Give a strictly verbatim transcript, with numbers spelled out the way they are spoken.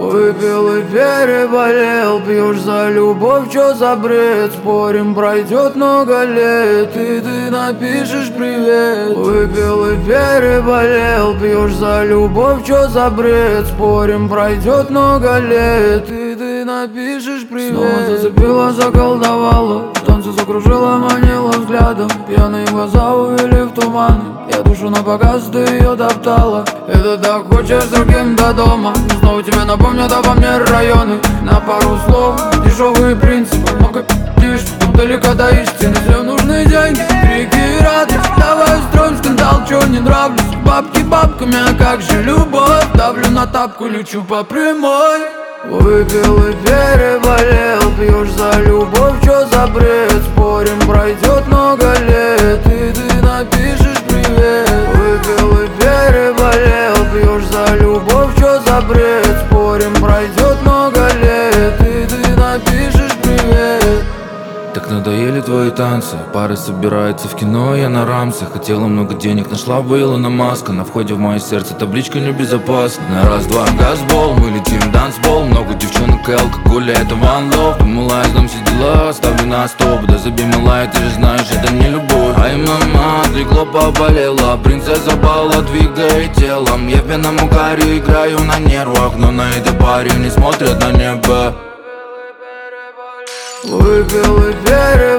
Выпил и переболел, пьешь за любовь, чё за бред? Спорим, пройдет много лет, и ты напишешь привет. Выпил и переболел, пьешь за любовь, чё за бред? Спорим, пройдет много лет, и ты напишешь привет. Снова зацепила, заколдовала, в танце закружила, манила взглядом. Пьяные глаза увели в туман, я душу на показ, ты ее топтала. Это так хочешь с другим до дома, но снова тебе напомнят обо мне районы. На пару слов, дешевые принципы, много пи***ишь, тут далеко до истины. Все нужны деньги, крики и радость. Давай устроим скандал, чё не нравлюсь. Бабки бабками, а как же любовь? Давлю на тапку, лечу по прямой. Выпил и переболел, пьешь за любовь, чё за бред? Спорим, пройдет много лет, и ты напишешь привет. Выпил и переболел, пьешь за любовь, чё за бред? Спорим, пройдет много лет, и ты напишешь привет. Так надоели твои танцы, пары собираются в кино, я на рамсе. Хотела много денег, нашла бы Илона Маска. На входе в мое сердце табличка небезопасна. На раз-два газбол, мы летим в дансбол. Много девчонок и алкоголя, это one love. Думала, я сдам все дела, ставлю на стоп. Да забей, малая, ты же знаешь, это не любовь. Ай, мама, отлегло, поболела. Принцесса бала, двигай телом. Я в пьяном угаре играю на нервах, но на этой паре не смотрят на небо. Выпил и переболел,